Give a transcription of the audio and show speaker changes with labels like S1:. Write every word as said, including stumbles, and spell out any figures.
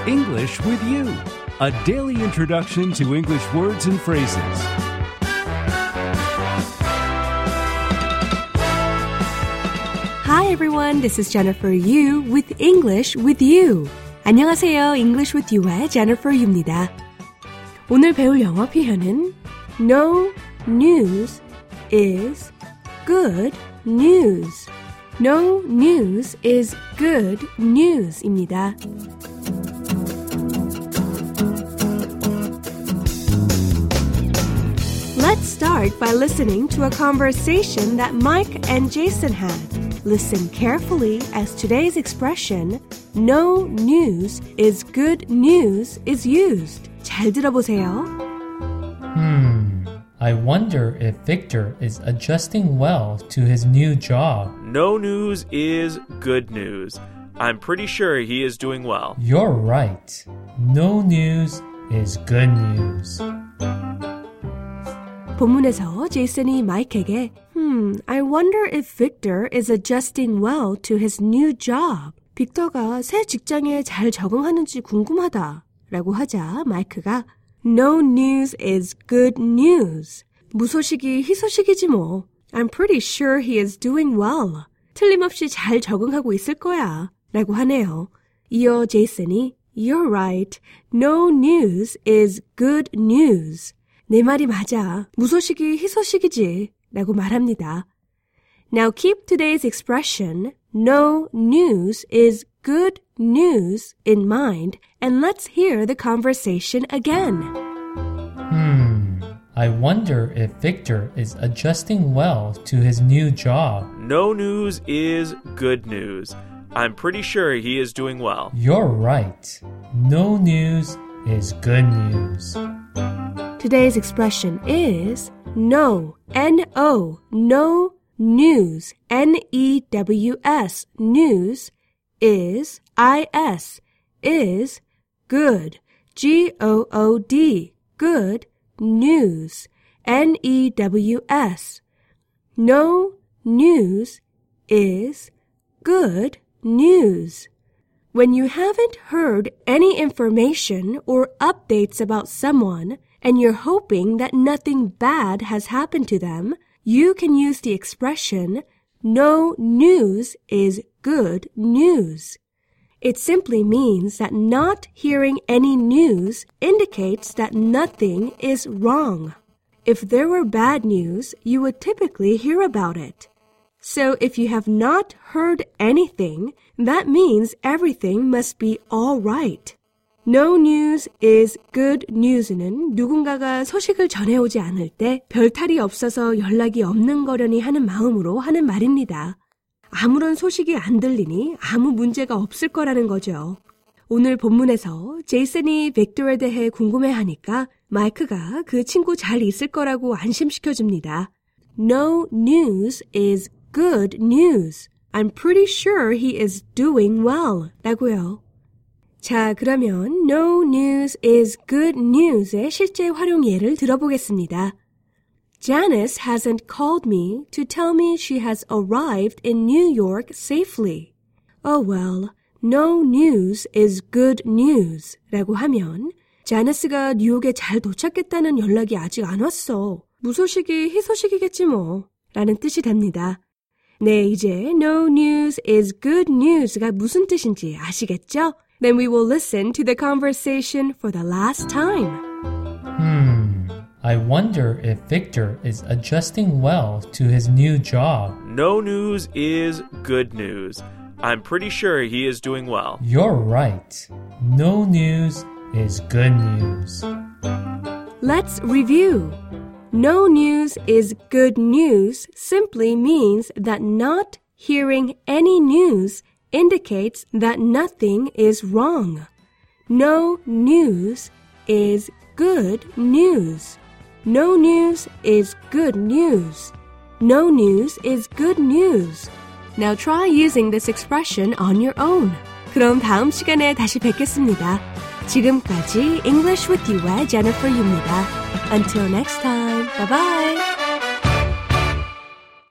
S1: English with You, a daily introduction to English words and phrases.
S2: Hi everyone, this is Jennifer Yu with English with You. 안녕하세요, English with You의 Jennifer Yu입니다. 오늘 배울 영어 표현은 No news is good news. No news is good news입니다. Let's start by listening to a conversation that Mike and Jason had. Listen carefully as today's expression, no news is good news, is used. 잘 들어보세요.
S3: Hmm, I wonder if Victor is adjusting well to his new job.
S4: No news is good news. I'm pretty sure he is doing well.
S3: You're right. No news is good news.
S2: 본문에서 제이슨이 마이크에게 Hmm, I wonder if Victor is adjusting well to his new job. 빅터가 새 직장에 잘 적응하는지 궁금하다 라고 하자 마이크가 No news is good news. 무소식이 희소식이지 뭐. I'm pretty sure he is doing well. 틀림없이 잘 적응하고 있을 거야 라고 하네요. 이어 제이슨이 You're right. No news is good news. 내 말이 맞아. 무소식이 희소식이지 라고 말합니다. Now keep today's expression, no news is good news in mind, and let's hear the conversation again.
S3: Hmm, I wonder if Victor is adjusting well to his new job.
S4: No news is good news. I'm pretty sure he is doing well.
S3: You're right. No news is good news.
S2: Today's expression is no, N O, no news, N E W S, news, is, I S, is, good, G O O D, good, news, N E W S. No news is good news. When you haven't heard any information or updates about someone, and you're hoping that nothing bad has happened to them, you can use the expression, no news is good news. It simply means that not hearing any news indicates that nothing is wrong. If there were bad news, you would typically hear about it. So if you have not heard anything, that means everything must be all right. No news is good news는 누군가가 소식을 전해오지 않을 때 별탈이 없어서 연락이 없는 거려니 하는 마음으로 하는 말입니다. 아무런 소식이 안 들리니 아무 문제가 없을 거라는 거죠. 오늘 본문에서 제이슨이 빅토에 대해 궁금해하니까 마이크가 그 친구 잘 있을 거라고 안심시켜줍니다. No news is good news. I'm pretty sure he is doing well. 라고요. 자, 그러면 no news is good news의 실제 활용 예를 들어보겠습니다. Janice hasn't called me to tell me she has arrived in New York safely. Oh well, no news is good news 라고 하면 자니스가 뉴욕에 잘 도착했다는 연락이 아직 안 왔어. 무소식이 희소식이겠지 뭐 라는 뜻이 됩니다. 네, 이제 no news is good news가 무슨 뜻인지 아시겠죠? Then we will listen to the conversation for the last time.
S3: Hmm, I wonder if Victor is adjusting well to his new job.
S4: No news is good news. I'm pretty sure he is doing well.
S3: You're right. No news is good news.
S2: Let's review. No news is good news simply means that not hearing any news indicates that nothing is wrong. No news is good news. No news is good news. No news is good news. Now try using this expression on your own. 그럼 다음 시간에 다시 뵙겠습니다. 지금까지 English with You의 Jennifer Yu입니다. Until next time, bye bye.